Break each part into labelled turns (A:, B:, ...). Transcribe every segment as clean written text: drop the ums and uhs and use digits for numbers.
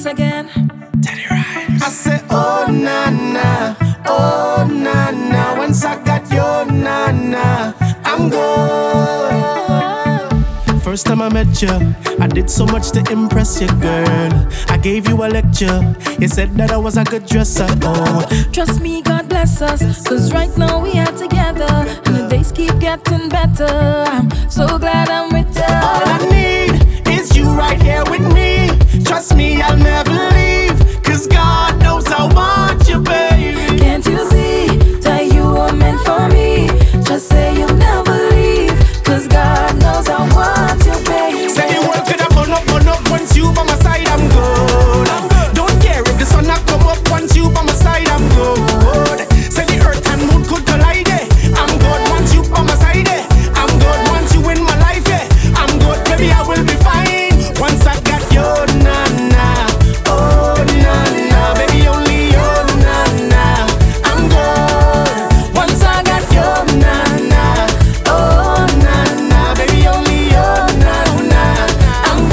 A: once again.
B: Teddy Rhymes. I say, oh na na, oh na na. Once I got your na na, I'm good. First time I met you, I did so much to impress you, girl. I gave you a lecture. You said that I was a good dresser. Oh,
A: Trust me, God bless us, cause right now we are together, and the days keep getting better. I'm so glad I'm with you.
B: all I need is you right here with me. Trust me, I'll never leave, cause God knows I want you, baby.
A: Can't you see that you are meant for me? Just say you'll never leave, cause God knows I want you, baby.
B: Say the world could have burn up once you by my side, I'm good. Don't care if the sun not come up once you by my side, I'm good. Say the earth and moon could collide, I'm good once you by my side, I'm good once you in my life, I'm good, baby, I will be fine once I got your na na, oh na na, baby, only your na na, I'm good once I got your na na, oh na na, baby, only your na na, I'm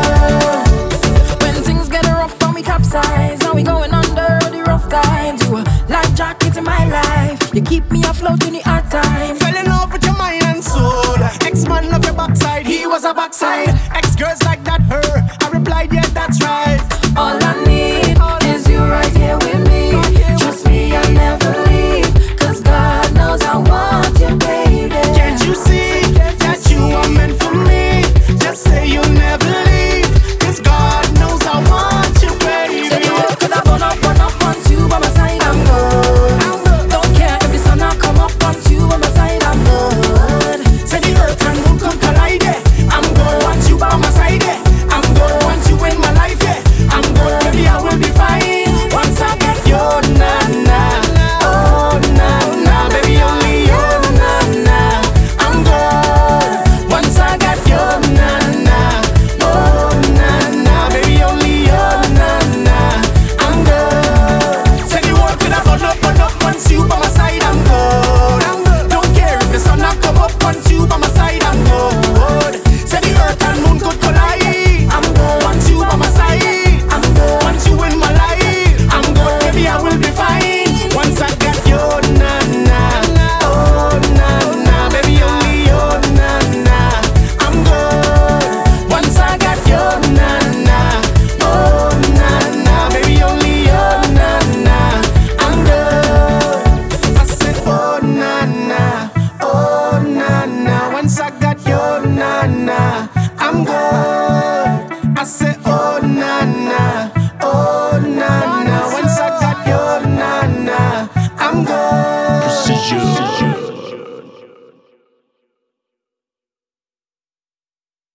B: good.
A: When things get rough and we capsize, and we going under the rough times, you a life jacket in my life. You keep me afloat in the hard times.
B: Fell in love with your mind and soul. Ex-man of your backside, he was a backside. Ex-girls like that, her. I replied, yeah, that's right.
A: All I need is you right here with me. Trust me, I'll never leave, cause God knows I want you, baby.
B: Can't you see that you are meant for me? Just say you'll never leave, cause God knows I want you, baby.
A: Say the world could have run up once you by my side, I'm good. Don't care if the sun not come up once you by my side, I'm good.
B: Say the earth and moon could collide, I'm good once you by my side, I'm good once you in my life, I'm good, baby, I will be fine once I get your na na, oh na na, baby, only your na na, I'm good once I got your na na, oh na na, baby, only your na na, I'm good. Say the world could have run up once you by my side, I'm good. Don't care if the sun not come up once you by my side, I'm good. Say the earth and moon could collide, I'm good once you by my side, I'm good once you in my life, I'm good, baby, I will be fine once I got your na na, oh na na, baby, only your na na, I'm good once I got your na na, oh na na, baby, only your na na, I'm good. I said, oh na na, oh na na, once I got your na na, I'm good.